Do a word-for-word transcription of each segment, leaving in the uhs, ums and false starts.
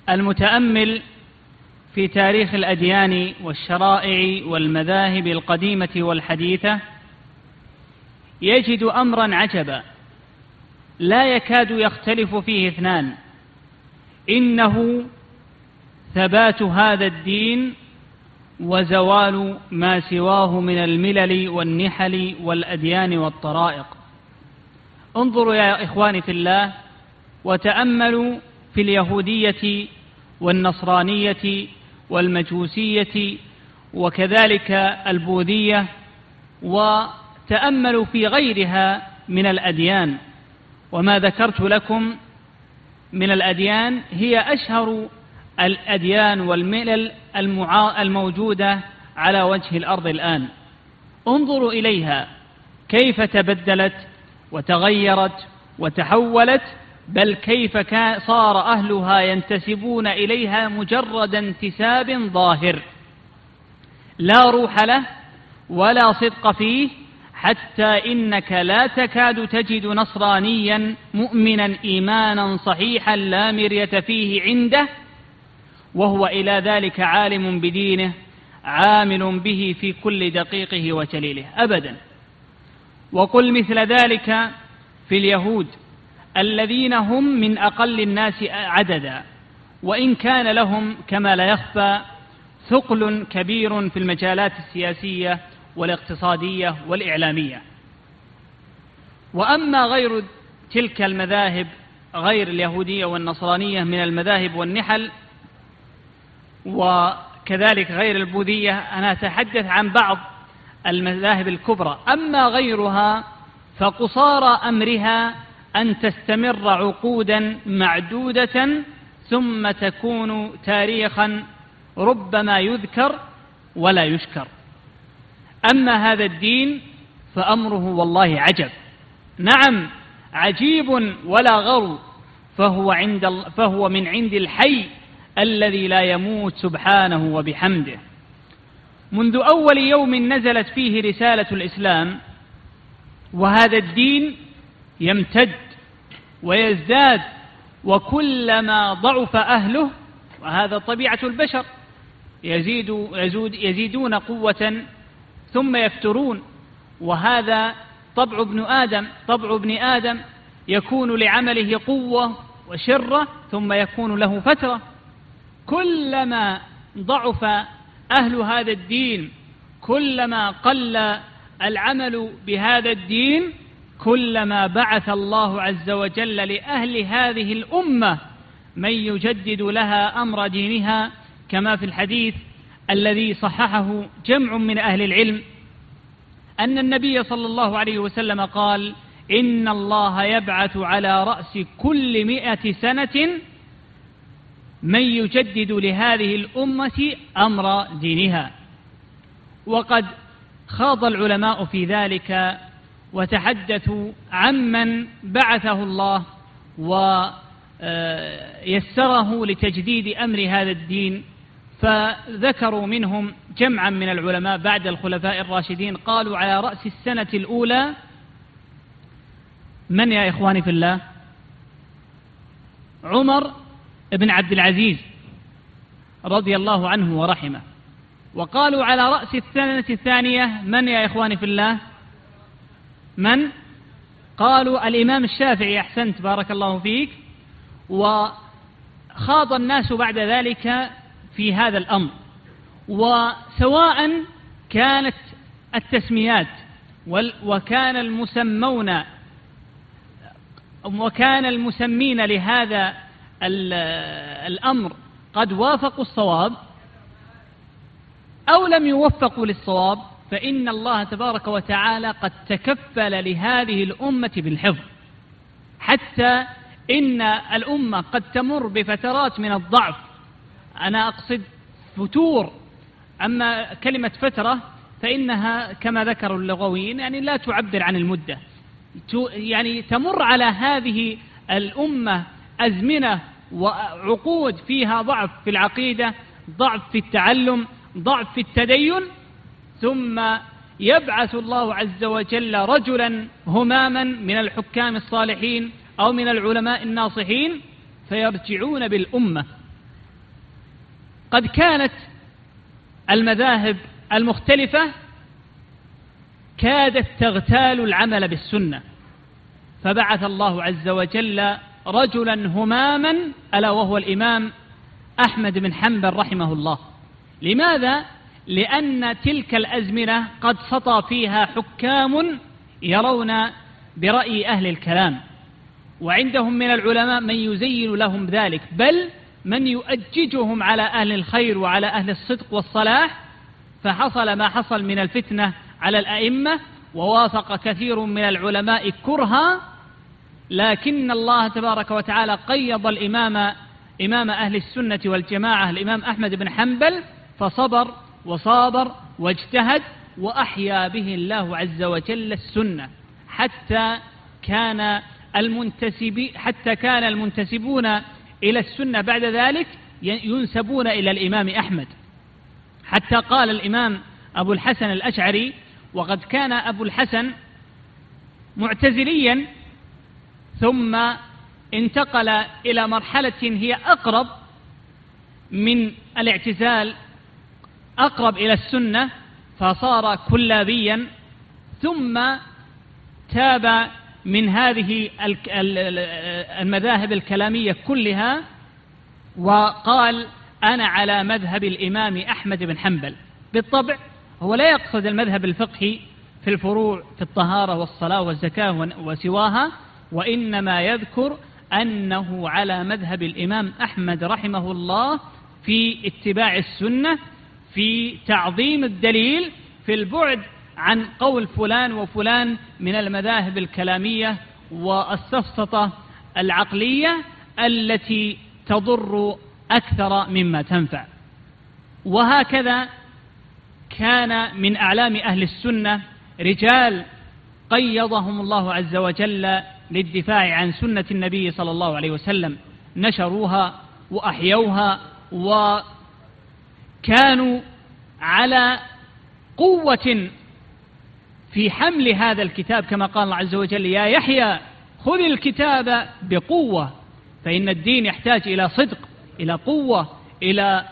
المتأمل في تاريخ الأديان والشرائع والمذاهب القديمة والحديثة يجد أمرا عجبا لا يكاد يختلف فيه اثنان، إنه ثبات هذا الدين وزوال ما سواه من الملل والنحل والأديان والطرائق. انظروا يا إخواني في الله وتأملوا في اليهودية والنصرانية والمجوسية وكذلك البوذية، وتأملوا في غيرها من الأديان. وما ذكرت لكم من الأديان هي أشهر الأديان والملل الموجودة على وجه الأرض الآن. انظروا إليها كيف تبدلت وتغيرت وتحولت، بل كيف صار أهلها ينتسبون إليها مجرد انتساب ظاهر لا روح له ولا صدق فيه، حتى إنك لا تكاد تجد نصرانيا مؤمنا إيمانا صحيحا لا مرية فيه عنده وهو إلى ذلك عالم بدينه عامل به في كل دقيقه وجليله أبدا. وقل مثل ذلك في اليهود الذين هم من أقل الناس عددا، وإن كان لهم كما لا يخفى ثقل كبير في المجالات السياسية والاقتصادية والإعلامية. وأما غير تلك المذاهب غير اليهودية والنصرانية من المذاهب والنحل وكذلك غير البوذية، أنا أتحدث عن بعض المذاهب الكبرى. أما غيرها فقصارى أمرها أن تستمر عقودا معدودة ثم تكون تاريخا ربما يذكر ولا يشكر. أما هذا الدين فأمره والله عجب، نعم عجيب ولا غرو، فهو, عند فهو من عند الحي الذي لا يموت سبحانه وبحمده. منذ أول يوم نزلت فيه رسالة الإسلام وهذا الدين يمتد ويزداد، وكلما ضعف أهله، وهذا طبيعة البشر، يزيد يزود يزيدون قوة ثم يفترون، وهذا طبع ابن آدم طبع ابن آدم يكون لعمله قوة وشرة ثم يكون له فترة. كلما ضعف أهل هذا الدين، كلما قل العمل بهذا الدين، كلما بعث الله عز وجل لأهل هذه الأمة من يجدد لها أمر دينها، كما في الحديث الذي صححه جمع من أهل العلم أن النبي صلى الله عليه وسلم قال: إن الله يبعث على رأس كل مئة سنة من يجدد لهذه الأمة أمر دينها. وقد خاض العلماء في ذلك وتحدثوا عمن بعثه الله ويسره لتجديد أمر هذا الدين، فذكروا منهم جمعا من العلماء بعد الخلفاء الراشدين قالوا على رأس السنة الأولى من يا إخواني في الله؟ عمر بن عبد العزيز رضي الله عنه ورحمه. وقالوا على رأس السنة الثانية من يا إخواني في الله؟ من؟ قالوا الإمام الشافعي. أحسنت بارك الله فيك. وخاض الناس بعد ذلك في هذا الأمر، وسواء كانت التسميات وكان المسمون وكان المسمين لهذا الأمر قد وافقوا الصواب أو لم يوفقوا للصواب، فإن الله تبارك وتعالى قد تكفل لهذه الأمة بالحفظ، حتى إن الأمة قد تمر بفترات من الضعف، أنا أقصد فتور. أما كلمة فترة فإنها كما ذكر اللغويين يعني لا تعبر عن المدة، يعني تمر على هذه الأمة أزمنة وعقود فيها ضعف في العقيدة، ضعف في التعلم، ضعف في التدين، ثم يبعث الله عز وجل رجلا هماما من الحكام الصالحين أو من العلماء الناصحين فيرجعون بالأمة قد كانت المذاهب المختلفة كادت تغتال العمل بالسنة، فبعث الله عز وجل رجلا هماما ألا وهو الإمام أحمد بن حنبل رحمه الله. لماذا؟ لأن تلك الأزمنة قد سطى فيها حكام يرون برأي أهل الكلام، وعندهم من العلماء من يزين لهم ذلك، بل من يؤججهم على أهل الخير وعلى أهل الصدق والصلاح، فحصل ما حصل من الفتنة على الأئمة، ووافق كثير من العلماء كرها، لكن الله تبارك وتعالى قيض الإمام إمام أهل السنة والجماعة الإمام أحمد بن حنبل، فصبر وصابر واجتهد، وأحيا به الله عز وجل السنة، حتى كان المنتسب حتى كان المنتسبون إلى السنة بعد ذلك ينسبون إلى الإمام أحمد، حتى قال الإمام أبو الحسن الأشعري، وقد كان أبو الحسن معتزليا ثم انتقل إلى مرحلة هي أقرب من الاعتزال، أقرب إلى السنة، فصار كلابيا، ثم تاب من هذه المذاهب الكلامية كلها، وقال أنا على مذهب الإمام أحمد بن حنبل. بالطبع هو لا يقصد المذهب الفقهي في الفروع في الطهارة والصلاة والزكاة وسواها، وإنما يذكر أنه على مذهب الإمام أحمد رحمه الله في اتباع السنة، في تعظيم الدليل، في البعد عن قول فلان وفلان من المذاهب الكلامية والسفسطة العقلية التي تضر أكثر مما تنفع. وهكذا كان من أعلام أهل السنة رجال قيضهم الله عز وجل للدفاع عن سنة النبي صلى الله عليه وسلم، نشروها وأحيوها، وكانوا على قوة في حمل هذا الكتاب، كما قال الله عز وجل يا يحيى خذ الكتاب بقوة، فإن الدين يحتاج إلى صدق، إلى قوة، إلى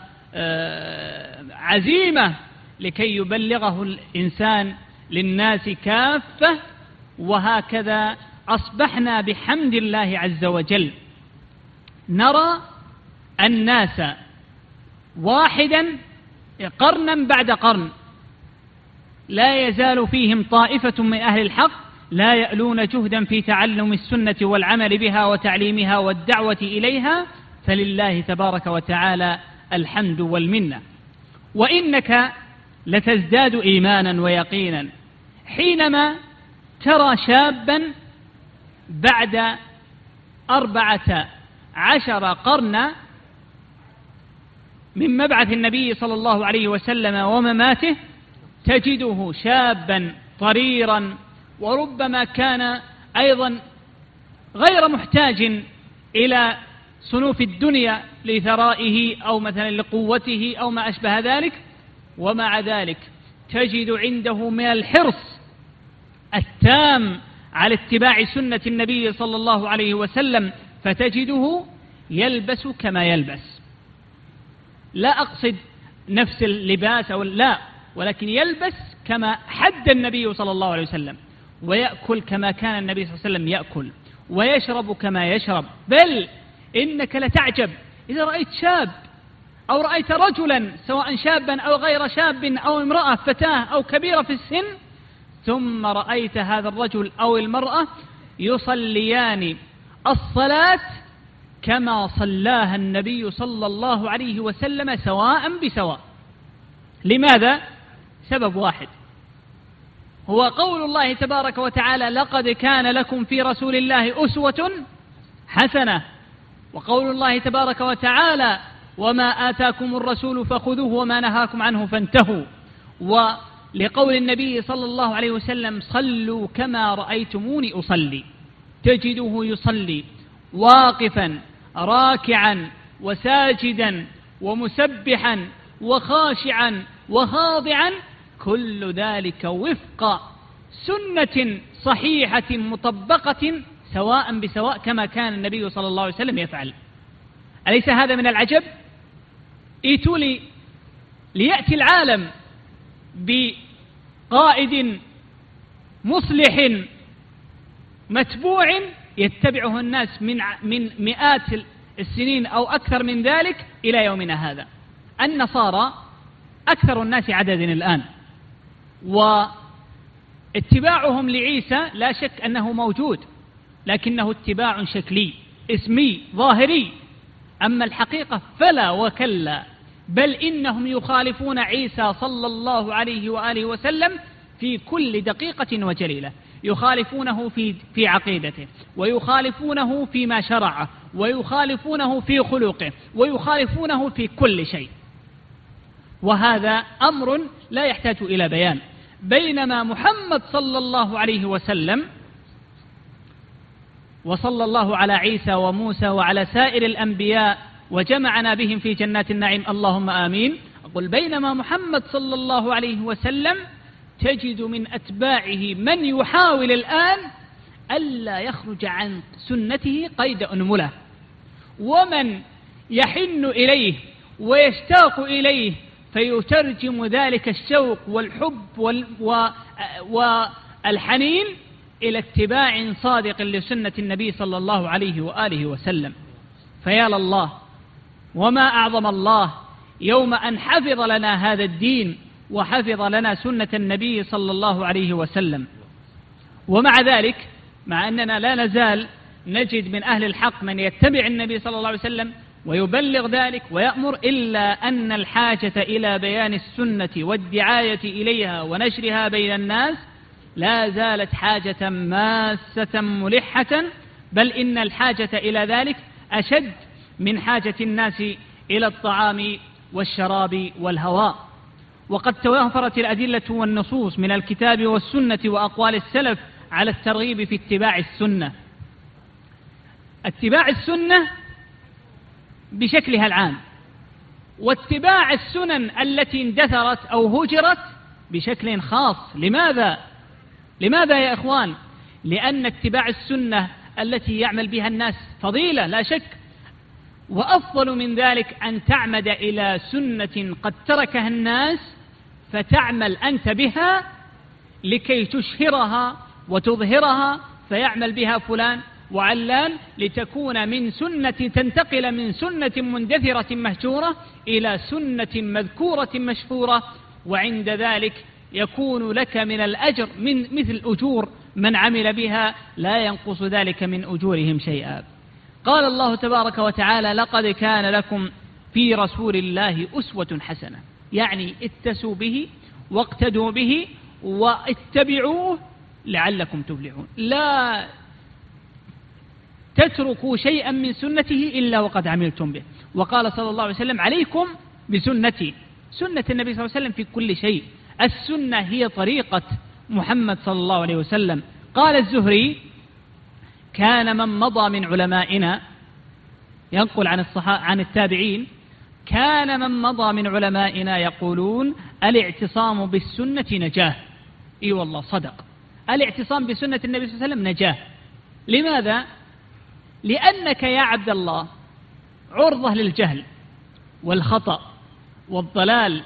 عزيمة لكي يبلغه الإنسان للناس كافة. وهكذا أصبحنا بحمد الله عز وجل نرى الناس واحدا قرنا بعد قرن لا يزال فيهم طائفة من أهل الحق لا يألون جهدا في تعلم السنة والعمل بها وتعليمها والدعوة إليها، فلله تبارك وتعالى الحمد والمنة. وإنك لتزداد إيمانا ويقينا حينما ترى شابا بعد أربعة عشر قرنا من مبعث النبي صلى الله عليه وسلم ومماته، تجده شابا طريرا، وربما كان أيضا غير محتاج إلى صنوف الدنيا لثرائه أو مثلا لقوته أو ما أشبه ذلك، ومع ذلك تجد عنده من الحرص التام على اتباع سنة النبي صلى الله عليه وسلم، فتجده يلبس كما يلبس، لا أقصد نفس اللباس أو لا، ولكن يلبس كما حد النبي صلى الله عليه وسلم، ويأكل كما كان النبي صلى الله عليه وسلم يأكل، ويشرب كما يشرب. بل إنك لتعجب إذا رأيت شاب أو رأيت رجلا سواء شابا أو غير شاب أو امرأة فتاة أو كبيرة في السن، ثم رأيت هذا الرجل أو المرأة يصليان الصلاة كما صلاها النبي صلى الله عليه وسلم سواء بسواء. لماذا؟ سبب واحد، هو قول الله تبارك وتعالى لقد كان لكم في رسول الله أسوة حسنة، وقول الله تبارك وتعالى وما آتاكم الرسول فخذوه وما نهاكم عنه فانتهوا، ولقول النبي صلى الله عليه وسلم صلوا كما رأيتموني أصلي، تجده يصلي واقفا راكعا وساجدا ومسبحا وخاشعا وخاضعا، كل ذلك وفق سنة صحيحة مطبقة سواء بسواء كما كان النبي صلى الله عليه وسلم يفعل. أليس هذا من العجب؟ ائتوا لي ليأتي العالم بقائد مصلح متبوع يتبعه الناس من من مئات السنين أو أكثر من ذلك إلى يومنا هذا. النصارى أكثر الناس عددا الآن، واتباعهم لعيسى لا شك أنه موجود، لكنه اتباع شكلي اسمي ظاهري، أما الحقيقة فلا وكلا، بل إنهم يخالفون عيسى صلى الله عليه وآله وسلم في كل دقيقة وجليلة، يخالفونه في في عقيدته، ويخالفونه فيما شرعه، ويخالفونه في خلقه، ويخالفونه في كل شيء، وهذا أمر لا يحتاج إلى بيان. بينما محمد صلى الله عليه وسلم، وصلى الله على عيسى وموسى وعلى سائر الأنبياء وجمعنا بهم في جنات النعيم اللهم آمين، أقول بينما محمد صلى الله عليه وسلم تجد من أتباعه من يحاول الآن ألا يخرج عن سنته قيد أنملة، ومن يحن إليه ويشتاق إليه فيترجم ذلك الشوق والحب والحنين إلى اتباع صادق لسنة النبي صلى الله عليه وآله وسلم. فيا لله، وما أعظم الله يوم أن حفظ لنا هذا الدين وحفظ لنا سنة النبي صلى الله عليه وسلم. ومع ذلك، مع أننا لا نزال نجد من أهل الحق من يتبع النبي صلى الله عليه وسلم ويبلغ ذلك ويأمر، إلا أن الحاجة إلى بيان السنة والدعاية إليها ونشرها بين الناس لا زالت حاجة ماسة ملحة، بل إن الحاجة إلى ذلك أشد من حاجة الناس إلى الطعام والشراب والهواء. وقد توافرت الأدلة والنصوص من الكتاب والسنة وأقوال السلف على الترغيب في اتباع السنة. اتباع السنة بشكلها العام، واتباع السنن التي اندثرت أو هجرت بشكل خاص. لماذا؟ لماذا يا إخوان؟ لأن اتباع السنة التي يعمل بها الناس فضيلة لا شك، وأفضل من ذلك أن تعمد إلى سنة قد تركها الناس فتعمل أنت بها لكي تشهرها وتظهرها، فيعمل بها فلان وعلان لتكون من سنة، تنتقل من سنة مندثرة مهجورة إلى سنة مذكورة مشهورة، وعند ذلك يكون لك من الأجر من مثل أجور من عمل بها، لا ينقص ذلك من أجورهم شيئا. قال الله تبارك وتعالى: لقد كان لكم في رسول الله أسوة حسنة، يعني اتسوا به واقتدوا به واتبعوه لعلكم تفلحون. لا تتركوا شيئا من سنته إلا وقد عملتم به. وقال صلى الله عليه وسلم: عليكم بسنتي، سنة النبي صلى الله عليه وسلم في كل شيء. السنة هي طريقة محمد صلى الله عليه وسلم. قال الزهري: كان من مضى من علمائنا، ينقل عن الصحابة عن التابعين، كان من مضى من علمائنا يقولون: الاعتصام بالسنة نجاة. اي والله صدق، الاعتصام بسنة النبي صلى الله عليه وسلم نجاة. لماذا؟ لأنك يا عبد الله عرضة للجهل والخطأ والضلال،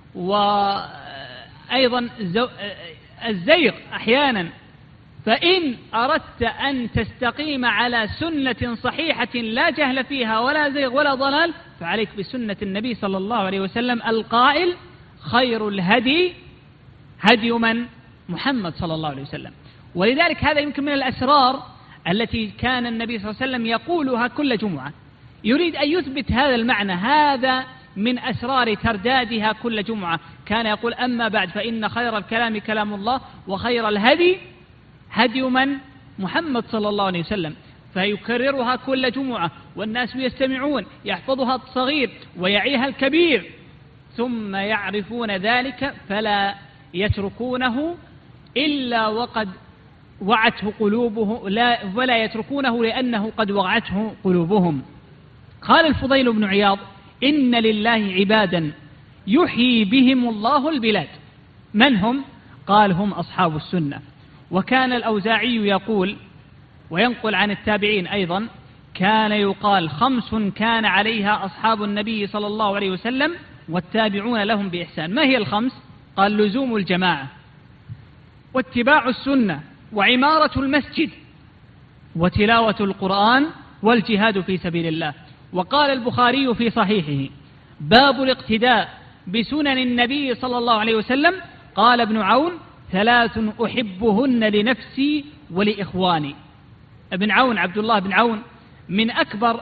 وأيضا الزيغ أحيانا. فإن أردت أن تستقيم على سنة صحيحة لا جهل فيها ولا زيغ ولا ضلال، فعليك بسنة النبي صلى الله عليه وسلم القائل: خير الهدي هدي من؟ محمد صلى الله عليه وسلم. ولذلك هذا يمكن من الأسرار التي كان النبي صلى الله عليه وسلم يقولها كل جمعة، يريد أن يثبت هذا المعنى. هذا من أسرار تردادها كل جمعة. كان يقول: أما بعد فإن خير الكلام كلام الله، وخير الهدي هدي من؟ محمد صلى الله عليه وسلم. فيكررها كل جمعة والناس يستمعون، يحفظها الصغير ويعيها الكبير، ثم يعرفون ذلك فلا يتركونه إلا وقد وعته قلوبه، لا ولا يتركونه لأنه قد وعته قلوبهم. قال الفضيل بن عياض: إن لله عبادا يحيي بهم الله البلاد. من هم؟ قال: هم أصحاب السنة. وكان الأوزاعي يقول، وينقل عن التابعين أيضا: كان يقال خمس كان عليها أصحاب النبي صلى الله عليه وسلم والتابعون لهم بإحسان. ما هي الخمس؟ قال لزوم الجماعة، واتباع السنة، وعمارة المسجد، وتلاوة القرآن، والجهاد في سبيل الله. وقال البخاري في صحيحه: باب الاقتداء بسنن النبي صلى الله عليه وسلم. قال ابن عون: ثلاث أحبهن لنفسي ولإخواني. ابن عون عبد الله بن عون من أكبر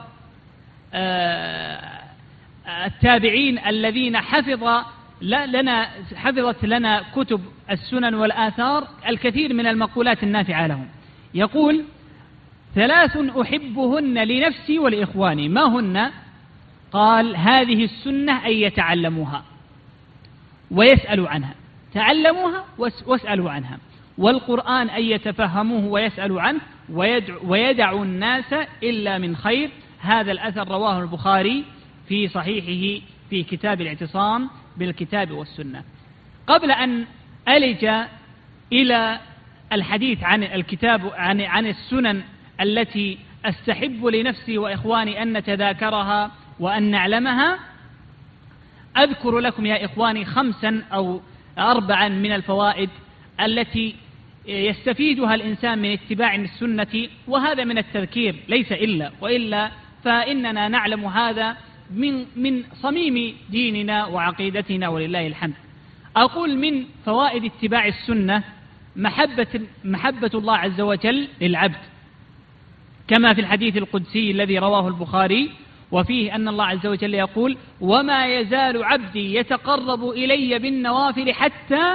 التابعين الذين حفظ لنا حفظت لنا كتب السنن والآثار الكثير من المقولات النافعة لهم. يقول: ثلاث أحبهن لنفسي ولإخواني. ما هن؟ قال: هذه السنة أن يتعلموها ويسألوا عنها، تعلموها واسألوا عنها، والقرآن أن يتفهموه ويسألوا عنه، ويدعوا الناس إلا من خير. هذا الأثر رواه البخاري في صحيحه في كتاب الاعتصام بالكتاب والسنة. قبل أن ألج إلى الحديث عن الكتاب عن عن السنن التي أستحب لنفسي وإخواني أن نتذاكرها وأن نعلمها، أذكر لكم يا إخواني خمسا أو أربعا من الفوائد التي يستفيدها الإنسان من اتباع السنة، وهذا من التذكير ليس إلا، وإلا فإننا نعلم هذا من من صميم ديننا وعقيدتنا ولله الحمد. أقول من فوائد اتباع السنة محبة محبة الله عز وجل للعبد، كما في الحديث القدسي الذي رواه البخاري، وفيه أن الله عز وجل يقول: وما يزال عبدي يتقرب إلي بالنوافل حتى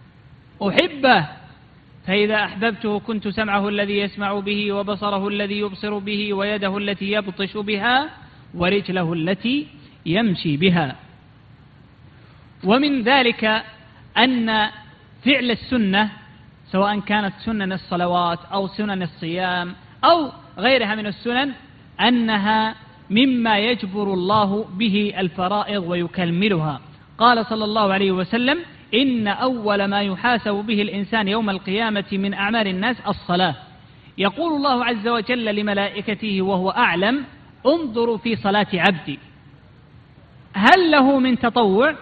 أحبه، فإذا أحببته كنت سمعه الذي يسمع به، وبصره الذي يبصر به، ويده التي يبطش بها، ورجله التي يمشي بها. ومن ذلك أن فعل السنة سواء كانت سنن الصلوات أو سنن الصيام أو غيرها من السنن أنها مما يجبر الله به الفرائض ويكملها. قال صلى الله عليه وسلم: إن أول ما يحاسب به الإنسان يوم القيامة من أعمال الناس الصلاة. يقول الله عز وجل لملائكته وهو أعلم: انظروا في صلاة عبدي هل له من تطوع؟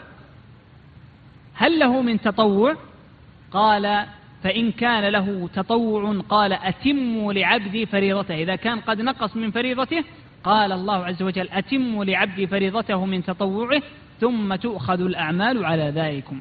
هل له من تطوع؟ قال: فإن كان له تطوع قال: أتموا لعبدي فريضته. إذا كان قد نقص من فريضته قال الله عز وجل: أتموا لعبدي فريضته من تطوعه ثم تؤخذ الأعمال على ذلكم.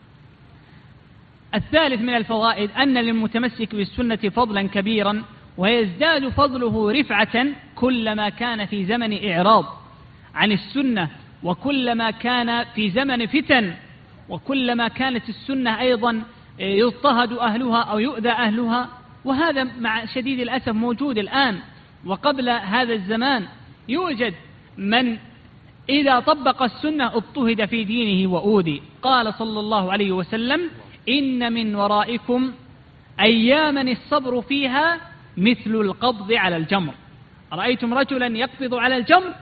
الثالث من الفوائد أن للمتمسك بالسنة فضلا كبيرا، ويزداد فضله رفعة كلما كان في زمن إعراض عن السنة، وكلما كان في زمن فتن، وكلما كانت السنة أيضا يضطهد أهلها أو يؤذى أهلها. وهذا مع شديد الأسف موجود الآن، وقبل هذا الزمان يوجد من إذا طبق السنة اضطهد في دينه وأوذي. قال صلى الله عليه وسلم: إن من ورائكم أياما الصبر فيها مثل القبض على الجمر. رأيتم رجلا يقبض على الجمر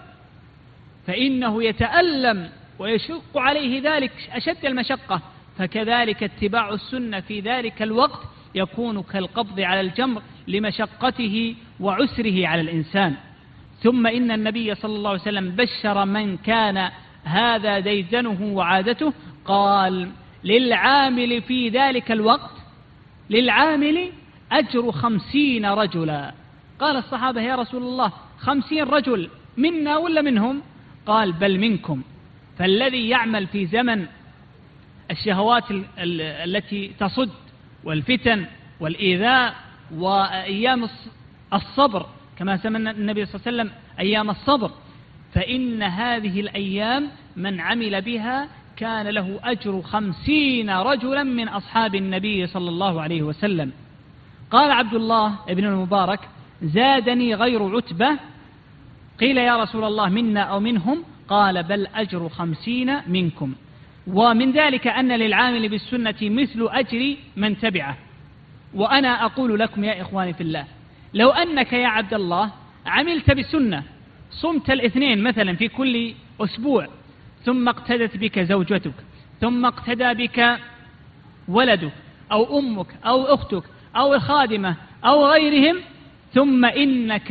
فإنه يتألم ويشق عليه ذلك أشد المشقة، فكذلك اتباع السنة في ذلك الوقت يكون كالقبض على الجمر لمشقته وعسره على الإنسان. ثم إن النبي صلى الله عليه وسلم بشر من كان هذا ديدنه وعادته، قال: للعامل في ذلك الوقت للعامل أجر خمسين رجلا. قال الصحابة: يا رسول الله، خمسين رجل منا ولا منهم؟ قال: بل منكم. فالذي يعمل في زمن الشهوات التي تصد والفتن والإيذاء وأيام الصبر، كما سمى النبي صلى الله عليه وسلم أيام الصبر، فإن هذه الأيام من عمل بها كان له أجر خمسين رجلا من أصحاب النبي صلى الله عليه وسلم. قال عبد الله ابن المبارك: زادني غير عتبة. قيل: يا رسول الله، منا أو منهم؟ قال: بل أجر خمسين منكم. ومن ذلك أن للعامل بالسنة مثل أجر من تبعه. وأنا أقول لكم يا إخواني في الله، لو أنك يا عبد الله عملت بالسنة، صمت الاثنين مثلا في كل أسبوع، ثم اقتدت بك زوجتك، ثم اقتدى بك ولدك أو أمك أو أختك أو الخادمة أو غيرهم، ثم إنك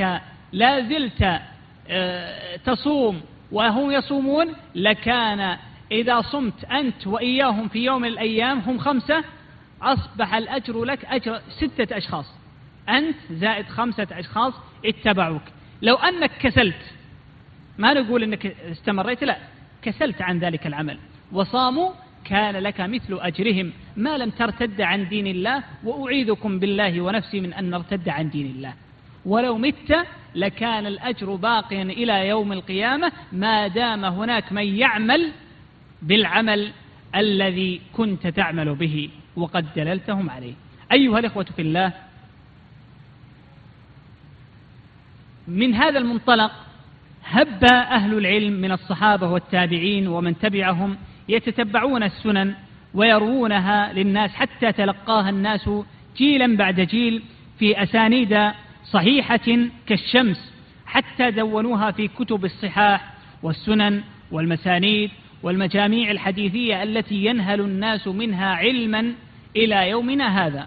لا زلت تصوم وهم يصومون لكان إذا صمت أنت وإياهم في يوم من الأيام هم خمسة أصبح الأجر لك أجر ستة أشخاص، أنت زائد خمسة أشخاص اتبعوك. لو أنك كسلت، ما نقول أنك استمريت، لا، كسلت عن ذلك العمل وصاموا كان لك مثل أجرهم ما لم ترتد عن دين الله، وأعيذكم بالله ونفسي من أن نرتد عن دين الله. ولو مت لكان الأجر باقيا إلى يوم القيامة ما دام هناك من يعمل بالعمل الذي كنت تعمل به وقد دللتهم عليه. أيها الإخوة في الله، من هذا المنطلق هب أهل العلم من الصحابة والتابعين ومن تبعهم يتتبعون السنن ويروونها للناس حتى تلقاها الناس جيلا بعد جيل في أسانيد صحيحة كالشمس، حتى دونوها في كتب الصحاح والسنن والمسانيد والمجاميع الحديثية التي ينهل الناس منها علما إلى يومنا هذا.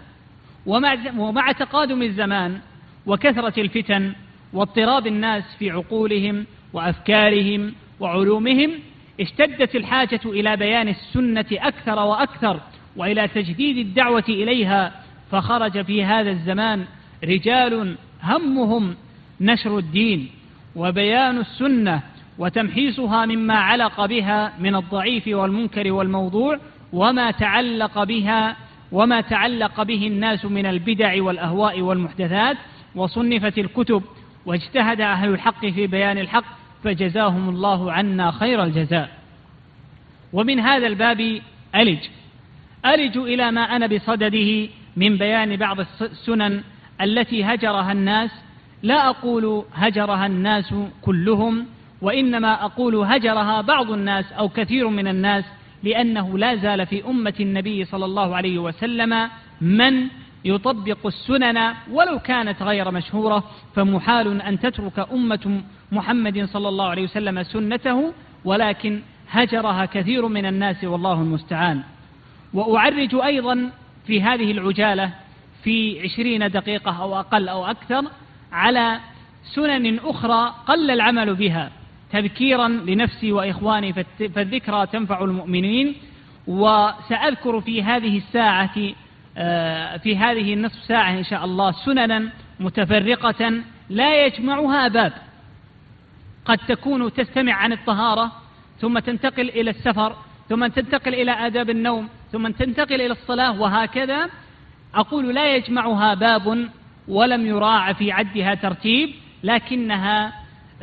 ومع تقادم الزمان وكثرة الفتن واضطراب الناس في عقولهم وأفكارهم وعلومهم اشتدت الحاجة إلى بيان السنة أكثر وأكثر وإلى تجديد الدعوة إليها، فخرج في هذا الزمان رجال همهم نشر الدين وبيان السنة وتمحيصها مما علق بها من الضعيف والمنكر والموضوع وما تعلق بها وما تعلق به الناس من البدع والأهواء والمحدثات، وصنفت الكتب واجتهد أهل الحق في بيان الحق فجزاهم الله عنا خير الجزاء. ومن هذا الباب ألج ألج إلى ما أنا بصدده من بيان بعض السنن التي هجرها الناس. لا أقول هجرها الناس كلهم، وإنما أقول هجرها بعض الناس أو كثير من الناس، لأنه لا زال في أمة النبي صلى الله عليه وسلم من يطبق السنن ولو كانت غير مشهورة، فمحال أن تترك أمة محمد صلى الله عليه وسلم سنته، ولكن هجرها كثير من الناس والله المستعان. وأعرج أيضا في هذه العجالة في عشرين دقيقة أو أقل أو أكثر على سنن أخرى قل العمل بها تذكيرا لنفسي وإخواني، فالذكرى تنفع المؤمنين. وسأذكر في هذه الساعة في هذه النصف ساعة إن شاء الله سننا متفرقة لا يجمعها باب، قد تكون تستمع عن الطهارة ثم تنتقل إلى السفر ثم تنتقل إلى آداب النوم ثم تنتقل إلى الصلاة وهكذا. أقول لا يجمعها باب ولم يراع في عدها ترتيب، لكنها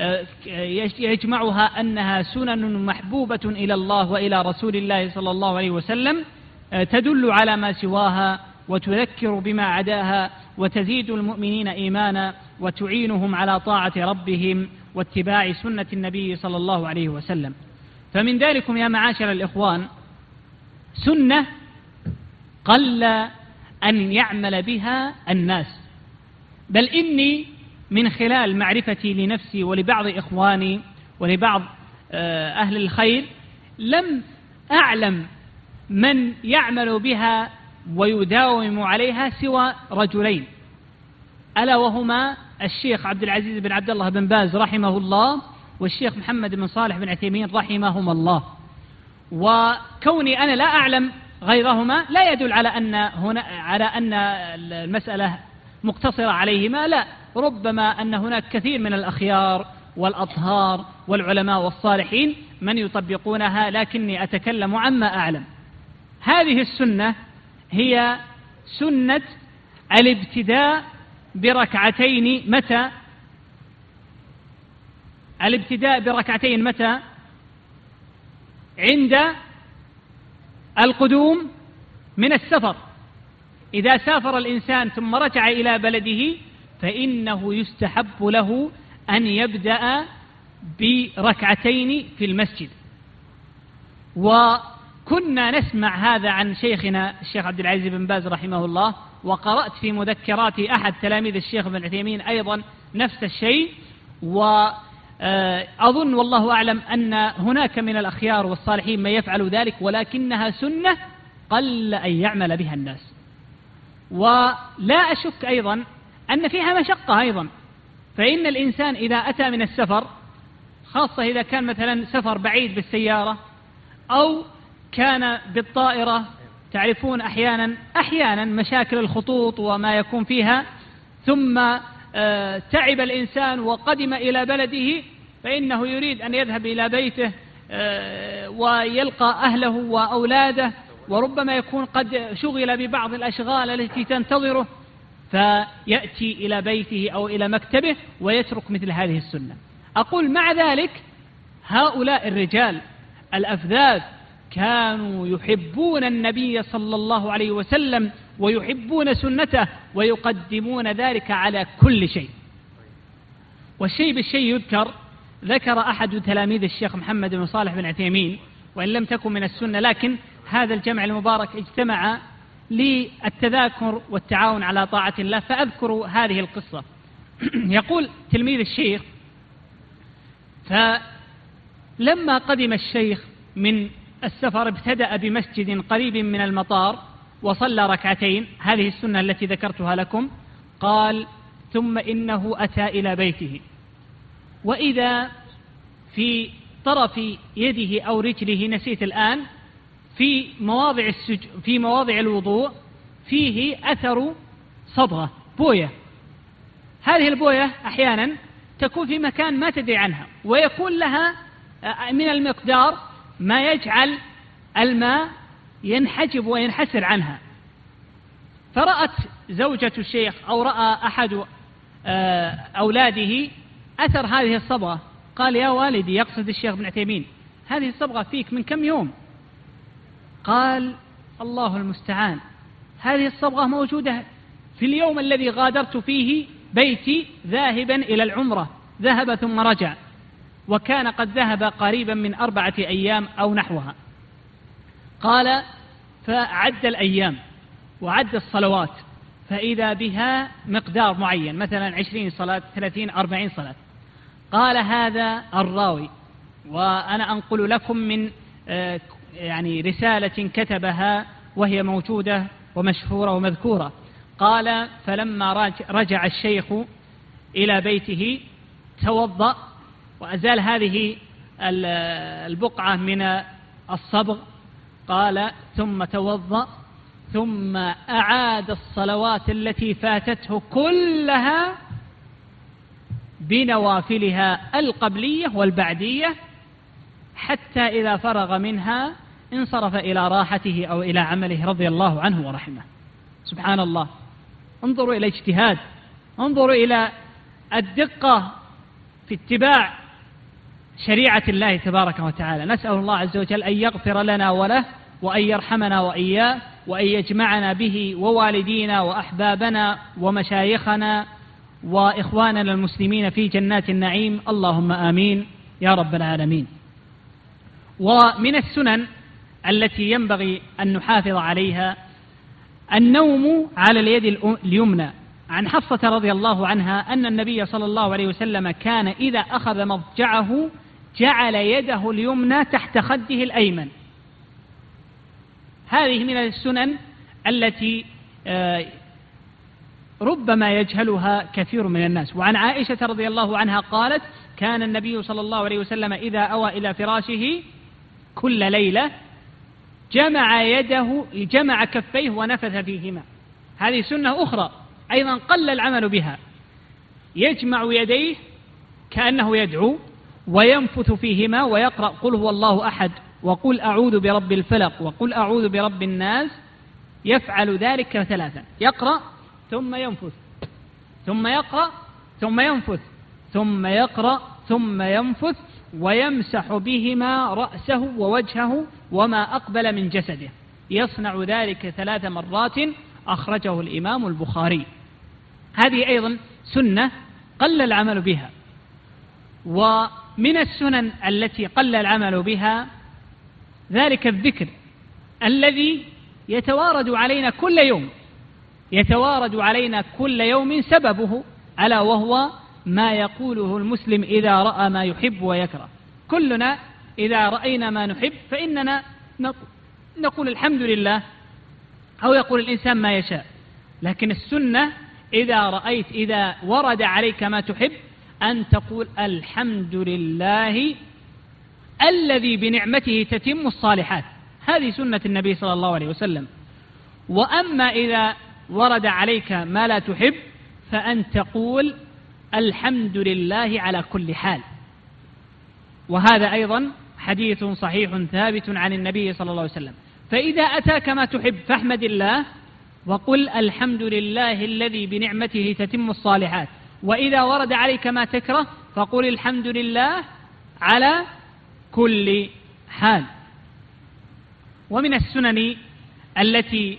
يجمعها أنها سنن محبوبة إلى الله وإلى رسول الله صلى الله عليه وسلم، تدل على ما سواها وتذكر بما عداها وتزيد المؤمنين إيمانا وتعينهم على طاعة ربهم واتباع سنة النبي صلى الله عليه وسلم. فمن ذلكم يا معاشر الإخوان سنة قل أن يعمل بها الناس، بل إني من خلال معرفتي لنفسي ولبعض إخواني ولبعض أهل الخير لم أعلم من يعمل بها ويداوم عليها سوى رجلين، ألا وهما الشيخ عبد العزيز بن عبد الله بن باز رحمه الله والشيخ محمد بن صالح بن عثيمين رحمهما الله. وكوني أنا لا أعلم غيرهما لا يدل على أن هنا على أن المسألة مقتصرة عليهما، لا، ربما أن هناك كثير من الأخيار والأطهار والعلماء والصالحين من يطبقونها، لكني أتكلم عما أعلم. هذه السنة هي سنة الابتداء بركعتين متى؟ الابتداء بركعتين متى؟ عند القدوم من السفر. إذا سافر الإنسان ثم رجع إلى بلده فإنه يستحب له أن يبدأ بركعتين في المسجد. وكنا نسمع هذا عن شيخنا الشيخ عبد العزيز بن باز رحمه الله، وقرأت في مذكرات أحد تلاميذ الشيخ بن عثيمين أيضا نفس الشيء. وأظن والله أعلم أن هناك من الأخيار والصالحين من يفعل ذلك، ولكنها سنة قل أن يعمل بها الناس. ولا أشك أيضا أن فيها مشقة أيضا، فإن الإنسان إذا أتى من السفر، خاصة إذا كان مثلا سفر بعيد بالسيارة أو كان بالطائرة، تعرفون أحيانا أحيانا مشاكل الخطوط وما يكون فيها، ثم تعب الإنسان وقدم إلى بلده، فإنه يريد أن يذهب إلى بيته ويلقى أهله وأولاده، وربما يكون قد شغل ببعض الأشغال التي تنتظره، فيأتي إلى بيته أو إلى مكتبه ويترك مثل هذه السنة. أقول مع ذلك هؤلاء الرجال الأفذاذ كانوا يحبون النبي صلى الله عليه وسلم ويحبون سنته ويقدمون ذلك على كل شيء. والشيء بالشيء يذكر، ذكر أحد تلاميذ الشيخ محمد بن صالح بن عثيمين، وإن لم تكن من السنة لكن هذا الجمع المبارك اجتمع للتذاكر والتعاون على طاعة الله، فأذكر هذه القصة. يقول تلميذ الشيخ: فلما قدم الشيخ من السفر ابتدأ بمسجد قريب من المطار وصلى ركعتين، هذه السنة التي ذكرتها لكم. قال: ثم إنه أتى إلى بيته وإذا في طرف يده أو رجله، نسيت الآن، في مواضع السج... في مواضع الوضوء فيه أثر صبغة، بوية. هذه البوية أحيانا تكون في مكان ما تدري عنها، ويكون لها من المقدار ما يجعل الماء ينحجب وينحسر عنها. فرأت زوجة الشيخ أو رأى أحد أولاده أثر هذه الصبغة، قال: يا والدي، يقصد الشيخ ابن عثيمين، هذه الصبغة فيك من كم يوم؟ قال: الله المستعان، هذه الصبغة موجودة في اليوم الذي غادرت فيه بيتي ذاهبا إلى العمرة، ذهب ثم رجع، وكان قد ذهب قريبا من أربعة أيام أو نحوها. قال: فعد الأيام وعد الصلوات، فإذا بها مقدار معين، مثلا عشرين صلاة، ثلاثين، أربعين صلاة. قال: هذا الراوي، وأنا أنقل لكم من يعني رسالة كتبها وهي موجودة ومشهورة ومذكورة. قال: فلما رجع الشيخ إلى بيته توضأ وأزال هذه البقعة من الصبغ. قال: ثم توضأ ثم أعاد الصلوات التي فاتته كلها بنوافلها القبلية والبعدية، حتى إذا فرغ منها انصرف إلى راحته أو إلى عمله رضي الله عنه ورحمه. سبحان الله، انظروا إلى اجتهاد، انظروا إلى الدقة في اتباع شريعة الله تبارك وتعالى. نسأل الله عز وجل أن يغفر لنا وله، وأن يرحمنا وإياه، وأن يجمعنا به ووالدينا وأحبابنا ومشايخنا وإخواننا المسلمين في جنات النعيم، اللهم آمين يا رب العالمين. ومن السنن التي ينبغي أن نحافظ عليها النوم على اليد اليمنى. عن حفصة رضي الله عنها أن النبي صلى الله عليه وسلم كان إذا أخذ مضجعه جعل يده اليمنى تحت خده الأيمن. هذه من السنن التي ربما يجهلها كثير من الناس. وعن عائشة رضي الله عنها قالت: كان النبي صلى الله عليه وسلم إذا أوى إلى فراشه كل ليلة جمع يده جمع كفيه ونفث فيهما. هذه سنة أخرى أيضا قل العمل بها، يجمع يديه كأنه يدعو وينفث فيهما ويقرأ قل هو الله أحد وقل أعوذ برب الفلق وقل أعوذ برب الناس، يفعل ذلك ثلاثا، يقرأ ثم ينفث ثم يقرأ ثم ينفث ثم يقرأ ثم ينفث، ويمسح بهما رأسه ووجهه وما أقبل من جسده، يصنع ذلك ثلاث مرات، أخرجه الإمام البخاري. هذه أيضا سنة قل العمل بها. ومن السنن التي قل العمل بها ذلك الذكر الذي يتوارد علينا كل يوم، يتوارد علينا كل يوم سببه، ألا وهو ما يقوله المسلم إذا رأى ما يحب ويكره. كلنا إذا رأينا ما نحب فإننا نقول الحمد لله، أو يقول الإنسان ما يشاء. لكن السنة إذا رأيت إذا ورد عليك ما تحب أن تقول الحمد لله الذي بنعمته تتم الصالحات، هذه سنة النبي صلى الله عليه وسلم. وأما إذا ورد عليك ما لا تحب فأن تقول الحمد لله على كل حال، وهذا أيضا حديث صحيح ثابت عن النبي صلى الله عليه وسلم. فإذا أتاك ما تحب فاحمد الله وقل الحمد لله الذي بنعمته تتم الصالحات، وإذا ورد عليك ما تكره فقل الحمد لله على كل حال. ومن السنن التي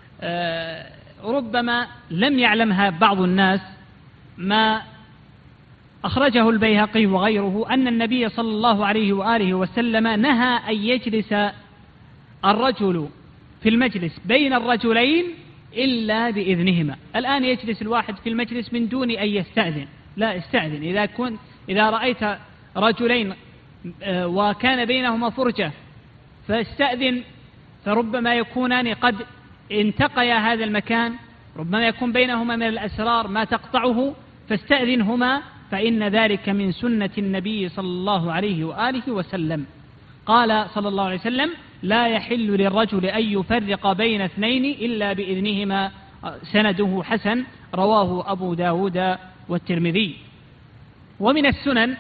ربما لم يعلمها بعض الناس ما أخرجه البيهقي وغيره أن النبي صلى الله عليه وآله وسلم نهى أن يجلس الرجل في المجلس بين الرجلين إلا بإذنهما. الآن يجلس الواحد في المجلس من دون أن يستأذن، لا استأذن. إذا كنت إذا رأيت رجلين وكان بينهما فرجة فاستأذن، فربما يكونان قد انتقيا هذا المكان، ربما يكون بينهما من الأسرار ما تقطعه، فاستأذنهما، فإن ذلك من سنة النبي صلى الله عليه وآله وسلم. قال صلى الله عليه وسلم لا يحل للرجل أن يفرق بين اثنين إلا بإذنهما، سنده حسن، رواه أبو داود والترمذي. ومن السنن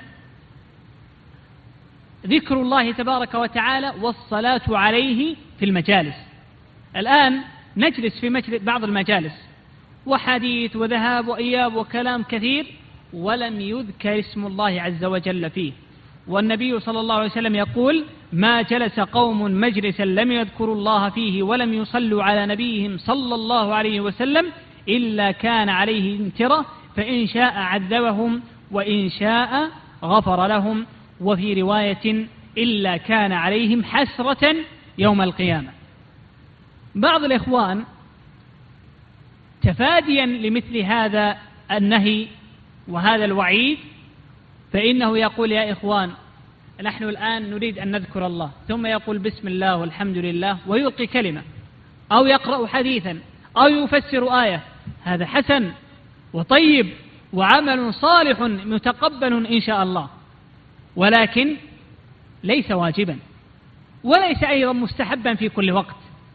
ذكر الله تبارك وتعالى والصلاة عليه في المجالس. الآن نجلس في مجلس بعض المجالس وحديث وذهاب وإياب وكلام كثير ولم يذكر اسم الله عز وجل فيه، والنبي صلى الله عليه وسلم يقول ما جلس قوم مجلسا لم يذكروا الله فيه ولم يصلوا على نبيهم صلى الله عليه وسلم إلا كان عليهم ترة، فإن شاء عذبهم وإن شاء غفر لهم، وفي رواية إلا كان عليهم حسرة يوم القيامة. بعض الإخوان تفاديا لمثل هذا النهي وهذا الوعيد فإنه يقول يا إخوان نحن الآن نريد أن نذكر الله، ثم يقول بسم الله والحمد لله ويلقي كلمة أو يقرأ حديثا أو يفسر آية، هذا حسن وطيب وعمل صالح متقبل إن شاء الله، ولكن ليس واجبا وليس أيضا مستحبا في كل وقت.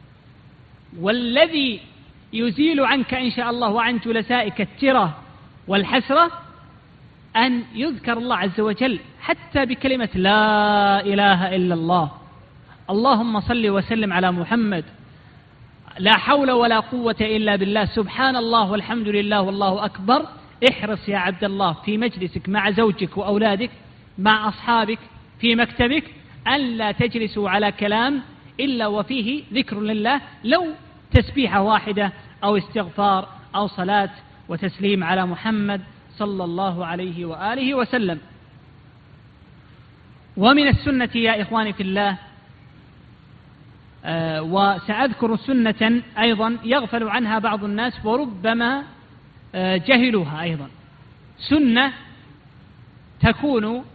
والذي يزيل عنك إن شاء الله وعن جلسائك الترة والحسرة أن يذكر الله عز وجل حتى بكلمة لا إله إلا الله، اللهم صل وسلم على محمد، لا حول ولا قوة إلا بالله، سبحان الله والحمد لله والله أكبر. احرص يا عبد الله في مجلسك مع زوجك وأولادك مع أصحابك في مكتبك أن لا تجلسوا على كلام إلا وفيه ذكر لله، لو تسبيحة واحدة أو استغفار أو صلاة وتسليم على محمد صلى الله عليه وآله وسلم. ومن السنة يا إخواني في الله، آه وسأذكر سنة أيضا يغفل عنها بعض الناس وربما آه جهلوها أيضا، سنة تكون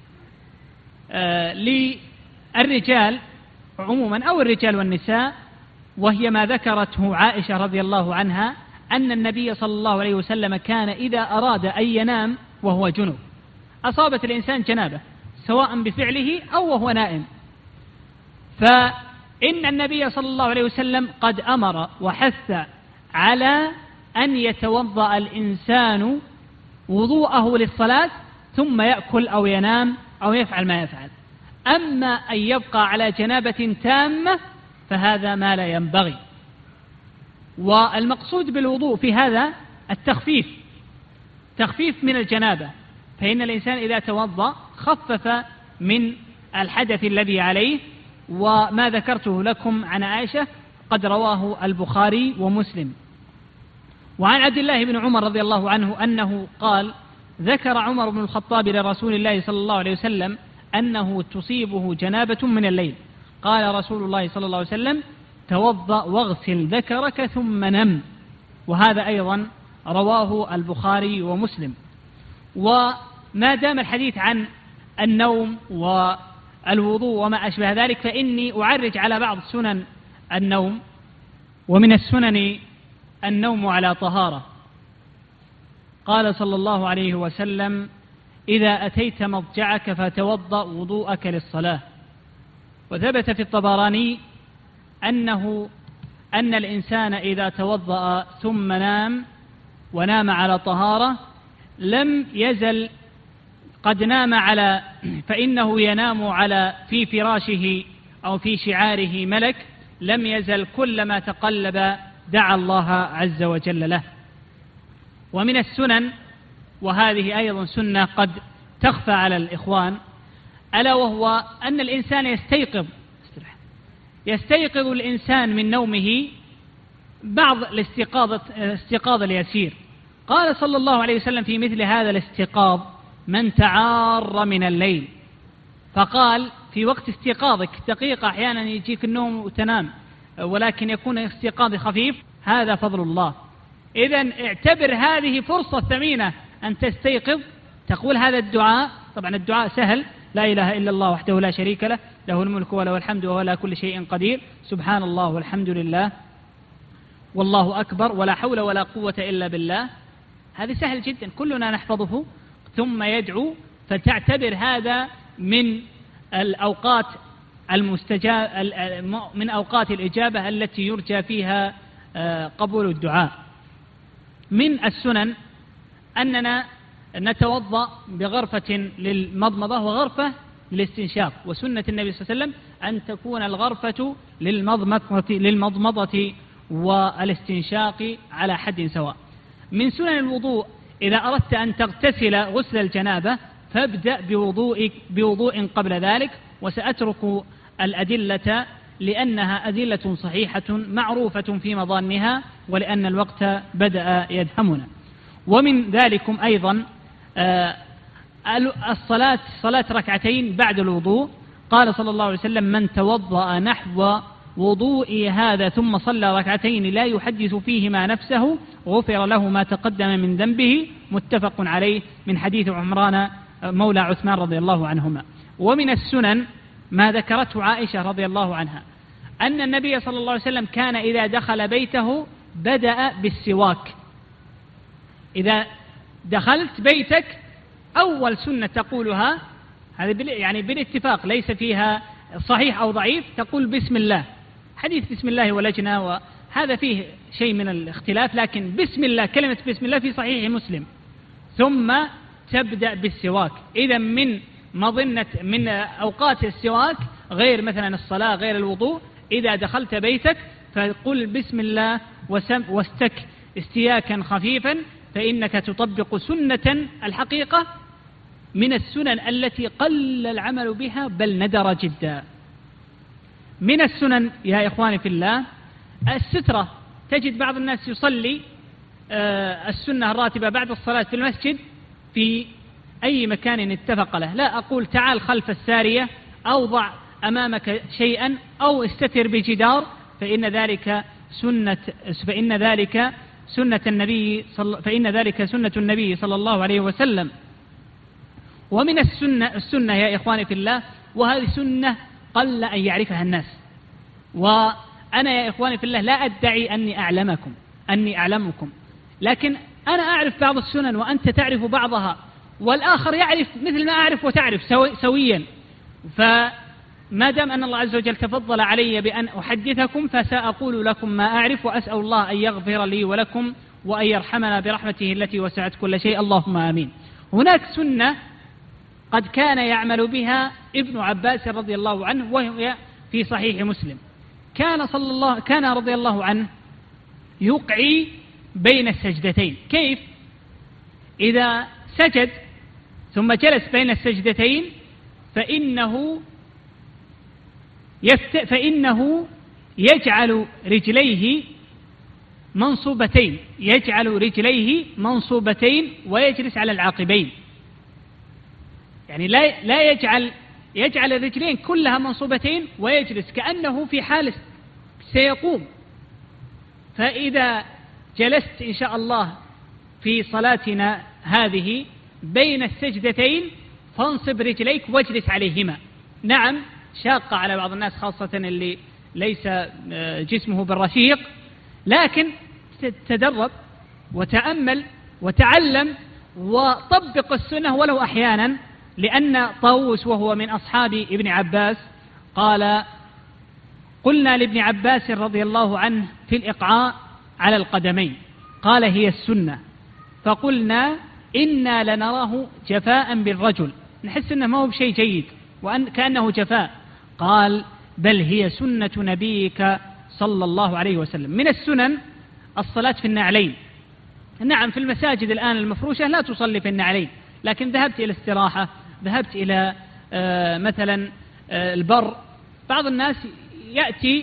آه للرجال عموما أو الرجال والنساء، وهي ما ذكرته عائشة رضي الله عنها أن النبي صلى الله عليه وسلم كان إذا أراد أن ينام وهو جنوب، أصابت الإنسان جنابه سواء بفعله أو وهو نائم، فإن النبي صلى الله عليه وسلم قد أمر وحث على أن يتوضأ الإنسان وضوءه للصلاة ثم يأكل أو ينام أو يفعل ما يفعل. أما أن يبقى على جنابة تامة فهذا ما لا ينبغي. والمقصود بالوضوء في هذا التخفيف، تخفيف من الجنابة، فإن الإنسان إذا توضأ خفف من الحدث الذي عليه. وما ذكرته لكم عن عائشة قد رواه البخاري ومسلم. وعن عبد الله بن عمر رضي الله عنه أنه قال ذكر عمر بن الخطاب لرسول الله صلى الله عليه وسلم أنه تصيبه جنابة من الليل، قال رسول الله صلى الله عليه وسلم توضأ واغسل ذكرك ثم نم، وهذا أيضا رواه البخاري ومسلم. وما دام الحديث عن النوم والوضوء وما أشبه ذلك فإني أعرج على بعض سنن النوم. ومن السنن النوم على طهارة، قال صلى الله عليه وسلم إذا أتيت مضجعك فتوضأ وضوءك للصلاة. وثبت في الطبراني أنه أن الإنسان إذا توضأ ثم نام ونام على طهارة لم يزل قد نام على فإنه ينام على في فراشه أو في شعاره ملك، لم يزل كلما تقلب دعا الله عز وجل له. ومن السنن، وهذه أيضا سنة قد تخفى على الإخوان، ألا وهو أن الإنسان يستيقظ يستيقظ الإنسان من نومه بعض الاستيقاظ الاستيقاظ اليسير. قال صلى الله عليه وسلم في مثل هذا الاستيقاظ: من تعار من الليل. فقال في وقت استيقاظك دقيقة أحيانا يجيك النوم وتنام، ولكن يكون استيقاظ خفيف، هذا فضل الله. إذن اعتبر هذه فرصة ثمينة أن تستيقظ، تقول هذا الدعاء. طبعا الدعاء سهل: لا إله إلا الله وحده لا شريك له، له الملك وله الحمد وهو على كل شيء قدير، سبحان الله والحمد لله والله أكبر ولا حول ولا قوة إلا بالله. هذا سهل جدا، كلنا نحفظه. ثم يدعو، فتعتبر هذا من الأوقات المستجاب من أوقات الإجابة التي يرجى فيها قبول الدعاء. من السنن أننا نتوضأ بغرفة للمضمضة وغرفة للاستنشاق، وسنة النبي صلى الله عليه وسلم أن تكون الغرفة للمضمضة والاستنشاق على حد سواء. من سنن الوضوء: إذا أردت أن تغتسل غسل الجنابة فابدأ بوضوء بوضوء قبل ذلك، وسأترك الأدلة لأنها أدلة صحيحة معروفة في مظانها، ولأن الوقت بدأ يدهمنا. ومن ذلكم أيضا الصلاة صلاة ركعتين بعد الوضوء. قال صلى الله عليه وسلم: من توضأ نحو وضوئي هذا ثم صلى ركعتين لا يحدث فيهما نفسه غفر له ما تقدم من ذنبه، متفق عليه، من حديث عمران مولى عثمان رضي الله عنهما. ومن السنن ما ذكرته عائشة رضي الله عنها أن النبي صلى الله عليه وسلم كان إذا دخل بيته بدأ بالسواك. إذا دخلت بيتك أول سنة تقولها، هذا يعني بالاتفاق ليس فيها صحيح أو ضعيف، تقول بسم الله. حديث بسم الله ولجنا وهذا فيه شيء من الاختلاف، لكن بسم الله، كلمة بسم الله في صحيح مسلم. ثم تبدأ بالسواك. إذا من مظنة من أوقات السواك غير مثلا الصلاة غير الوضوء، إذا دخلت بيتك فقل بسم الله واستك استياكا خفيفا، فإنك تطبق سنة الحقيقة من السنن التي قل العمل بها بل ندر جدا. من السنن يا إخواني في الله السترة. تجد بعض الناس يصلي السنة الراتبة بعد الصلاة في المسجد في أي مكان اتفق له. لا أقول تعال خلف السارية أو ضع أمامك شيئا أو استتر بجدار، فإن ذلك سنة فإن ذلك سنة النبي صل فإن ذلك سنة النبي صلى الله عليه وسلم. ومن السنة السنة يا إخواني في الله، وهذه سنة قل أن يعرفها الناس، وأنا يا إخواني في الله لا أدعي أني أعلمكم أني أعلمكم لكن أنا أعرف بعض السنن وأنت تعرف بعضها، والآخر يعرف مثل ما أعرف وتعرف سوي سويا. فما دام أن الله عز وجل تفضل علي بأن أحدثكم فسأقول لكم ما أعرف، وأسأل الله أن يغفر لي ولكم وأن يرحمنا برحمته التي وسعت كل شيء، اللهم آمين. هناك سنة قد كان يعمل بها ابن عباس رضي الله عنه وهي في صحيح مسلم. كان صلى الله كان رضي الله عنه يقعي بين السجدتين. كيف؟ إذا سجد ثم جلس بين السجدتين فإنه يفت... فإنه يجعل رجليه منصوبتين يجعل رجليه منصوبتين ويجلس على العاقبين. يعني لا لا يجعل يجعل الرجلين كلها منصوبتين ويجلس كأنه في حال سيقوم. فإذا جلست إن شاء الله في صلاتنا هذه بين السجدتين فانصب رجليك واجلس عليهما. نعم شاقة على بعض الناس خاصة اللي ليس جسمه بالرشيق، لكن تدرب وتأمل وتعلم وطبق السنة ولو أحيانا، لأن طاووس وهو من أصحاب ابن عباس قال: قلنا لابن عباس رضي الله عنه في الإقعاء على القدمين، قال: هي السنة. فقلنا: إنا لنراه جفاء بالرجل، نحس أنه ما هو بشيء جيد وأن كأنه جفاء. قال: بل هي سنة نبيك صلى الله عليه وسلم. من السنن الصلاة في النعلين. نعم، في المساجد الآن المفروشة لا تصلي في النعلين، لكن ذهبت إلى استراحة، ذهبت إلى آه مثلا آه البر، بعض الناس يأتي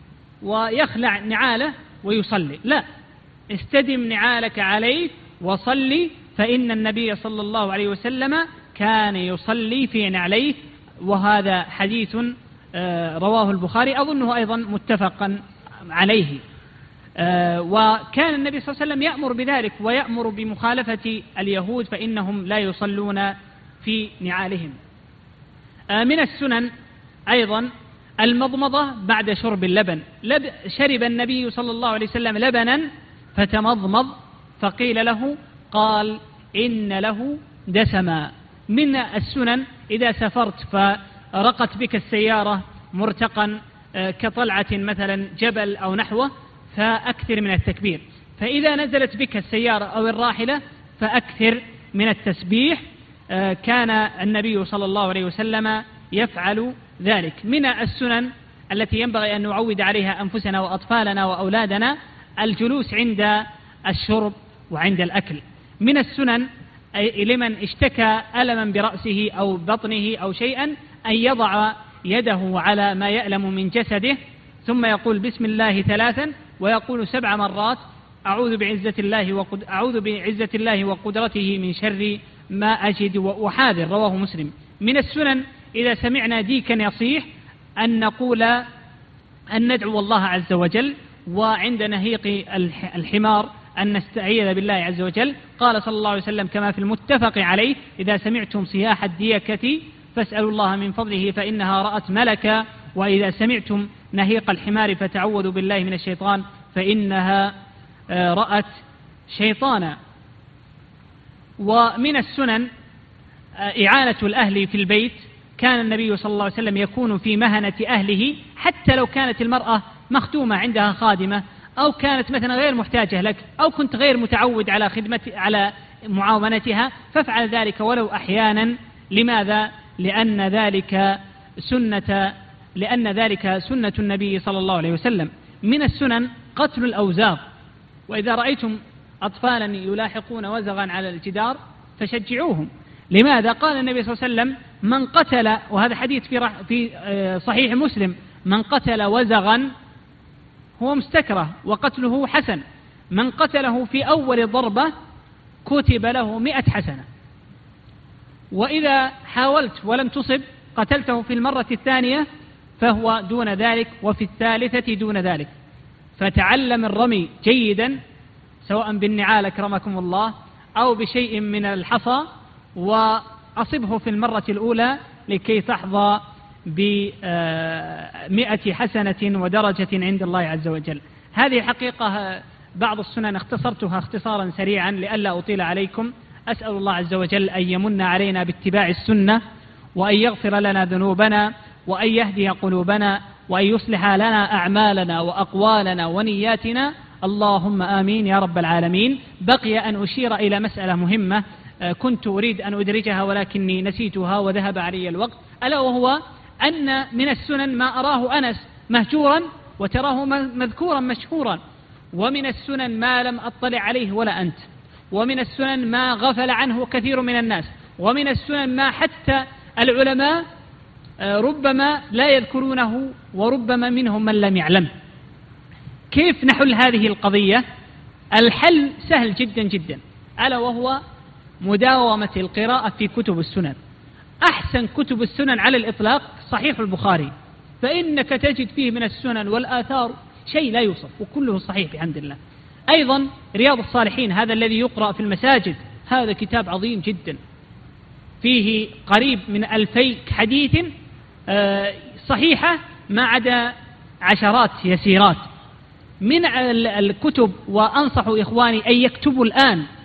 ويخلع نعاله ويصلي. لا، استدم نعالك عليك وصلي، فإن النبي صلى الله عليه وسلم كان يصلي في نعليه. وهذا حديث آه رواه البخاري، أظنه أيضا متفقا عليه. آه وكان النبي صلى الله عليه وسلم يأمر بذلك، ويأمر بمخالفة اليهود فإنهم لا يصلون في نعالهم. آه من السنن أيضا المضمضة بعد شرب اللبن. لب شرب النبي صلى الله عليه وسلم لبنا فتمضمض، فقيل له، قال: إن له دسما. من السنن إذا سافرت فرقت بك السيارة مرتقا كطلعة مثلا جبل أو نحوه، فأكثر من التكبير. فإذا نزلت بك السيارة أو الراحلة فأكثر من التسبيح. كان النبي صلى الله عليه وسلم يفعل ذلك. من السنن التي ينبغي أن نعود عليها أنفسنا وأطفالنا وأولادنا الجلوس عند الشرب وعند الأكل. من السنن لمن اشتكى ألما برأسه أو بطنه أو شيئا أن يضع يده على ما يألم من جسده، ثم يقول بسم الله ثلاثا، ويقول سبع مرات: أعوذ بعزة الله وقد أعوذ بعزة الله وقدرته من شر ما أجد وحاذر. رواه مسلم. من السنن إذا سمعنا ديكا يصيح أن نقول أن ندعو الله عز وجل، وعند نهيق الحمار أن نستعيذ بالله عز وجل. قال صلى الله عليه وسلم كما في المتفق عليه: إذا سمعتم صياح الديكة فاسألوا الله من فضله فإنها رأت ملكا، وإذا سمعتم نهيق الحمار فتعوذوا بالله من الشيطان فإنها رأت شيطانا. ومن السنن إعانة الأهل في البيت. كان النبي صلى الله عليه وسلم يكون في مهنة أهله، حتى لو كانت المرأة مخدومة عندها خادمة، أو كانت مثلا غير محتاجة لك، أو كنت غير متعود على خدمة على معاونتها، فافعل ذلك ولو أحيانا. لماذا؟ لأن ذلك سنة لأن ذلك سنة النبي صلى الله عليه وسلم. من السنن قتل الأوزاغ. وإذا رأيتم أطفالا يلاحقون وزغا على الجدار فشجعوهم. لماذا؟ قال النبي صلى الله عليه وسلم: من قتل، وهذا حديث في في صحيح مسلم: من قتل وزغا هو مستكره وقتله حسن، من قتله في أول ضربة كتب له مئة حسنة، وإذا حاولت ولم تصب قتلته في المرة الثانية فهو دون ذلك، وفي الثالثة دون ذلك. فتعلم الرمي جيدا، سواء بالنعال أكرمكم الله أو بشيء من الحصى، وأصبه في المرة الأولى لكي تحظى بمئة حسنة ودرجة عند الله عز وجل. هذه حقيقة بعض السنن اختصرتها اختصارا سريعا لئلا أطيل عليكم. أسأل الله عز وجل أن يمن علينا باتباع السنة، وأن يغفر لنا ذنوبنا، وأن يهدي قلوبنا، وأن يصلح لنا أعمالنا وأقوالنا ونياتنا. اللهم آمين يا رب العالمين. بقي أن أشير إلى مسألة مهمة كنت أريد أن أدرجها ولكني نسيتها وذهب علي الوقت، ألا وهو أن من السنن ما أراه أنس مهجورا وتراه مذكورا مشهورا، ومن السنن ما لم أطلع عليه ولا أنت، ومن السنن ما غفل عنه كثير من الناس، ومن السنن ما حتى العلماء ربما لا يذكرونه، وربما منهم من لم يعلم. كيف نحل هذه القضية؟ الحل سهل جدا جدا، ألا وهو مداومة القراءة في كتب السنن. أحسن كتب السنن على الإطلاق صحيح البخاري، فإنك تجد فيه من السنن والآثار شيء لا يوصف، وكله صحيح بحمد الله. أيضا رياض الصالحين هذا الذي يقرأ في المساجد، هذا كتاب عظيم جدا، فيه قريب من ألفي حديث صحيحة ما عدا عشرات يسيرات من الكتب. وأنصح إخواني أن يكتبوا الآن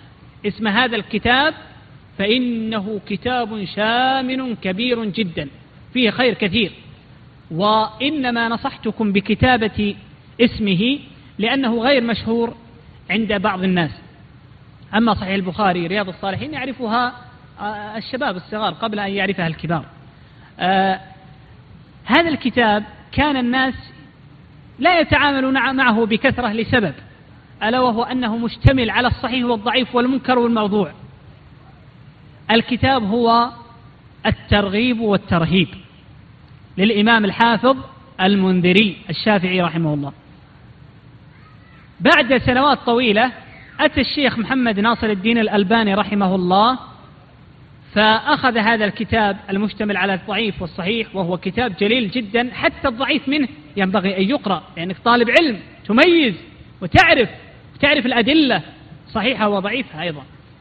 اسم هذا الكتاب فإنه كتاب شامل كبير جدا فيه خير كثير، وإنما نصحتكم بكتابة اسمه لأنه غير مشهور عند بعض الناس. أما صحيح البخاري رياض الصالحين يعرفها الشباب الصغار قبل أن يعرفها الكبار. آه هذا الكتاب كان الناس لا يتعاملون معه بكثرة لسبب، ألا وهو أنه مشتمل على الصحيح والضعيف والمنكر والموضوع. الكتاب هو الترغيب والترهيب للإمام الحافظ المنذري الشافعي رحمه الله. بعد سنوات طويلة أتى الشيخ محمد ناصر الدين الألباني رحمه الله فأخذ هذا الكتاب المشتمل على الضعيف والصحيح، وهو كتاب جليل جدا، حتى الضعيف منه ينبغي أن يقرأ لأنك طالب علم تميز وتعرف تعرف الأدلة صحيحة وضعيفة أيضا.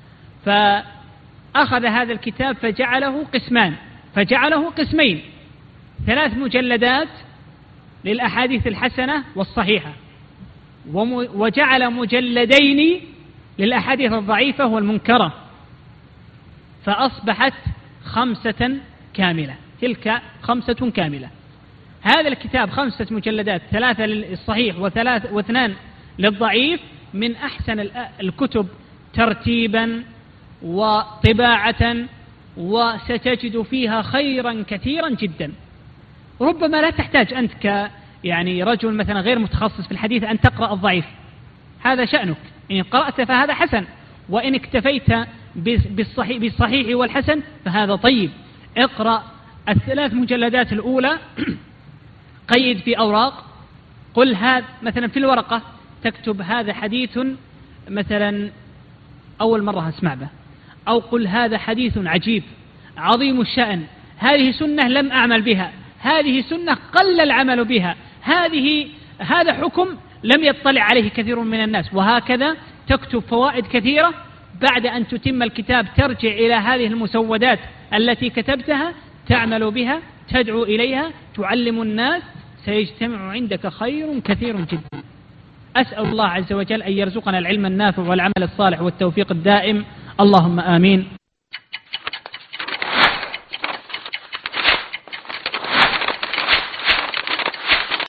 فأخذ هذا الكتاب فجعله قسمان، فجعله قسمين: ثلاث مجلدات للأحاديث الحسنة والصحيحة، وجعل مجلدين للأحاديث الضعيفة والمنكرة، فأصبحت خمسة كاملة. تلك خمسة كاملة. هذا الكتاب خمسة مجلدات، ثلاثة للصحيح وثلاث واثنان للضعيف، من أحسن الكتب ترتيبا وطباعة، وستجد فيها خيرا كثيرا جدا. ربما لا تحتاج أنت ك يعني رجل مثلا غير متخصص في الحديث أن تقرأ الضعيف، هذا شأنك، إن قرأت فهذا حسن، وإن اكتفيت بالصحيح, بالصحيح والحسن فهذا طيب. اقرأ الثلاث مجلدات الأولى، قيد في أوراق، قل هذا مثلا في الورقة تكتب هذا حديث مثلا أول مرة أسمع به، أو قل هذا حديث عجيب عظيم الشأن، هذه سنة لم أعمل بها، هذه سنة قل العمل بها، هذه هذا حكم لم يطلع عليه كثير من الناس، وهكذا تكتب فوائد كثيرة. بعد أن تتم الكتاب ترجع إلى هذه المسودات التي كتبتها، تعمل بها، تدعو إليها، تعلم الناس، سيجتمع عندك خير كثير جدا. أسأل الله عز وجل أن يرزقنا العلم النافع والعمل الصالح والتوفيق الدائم، اللهم آمين.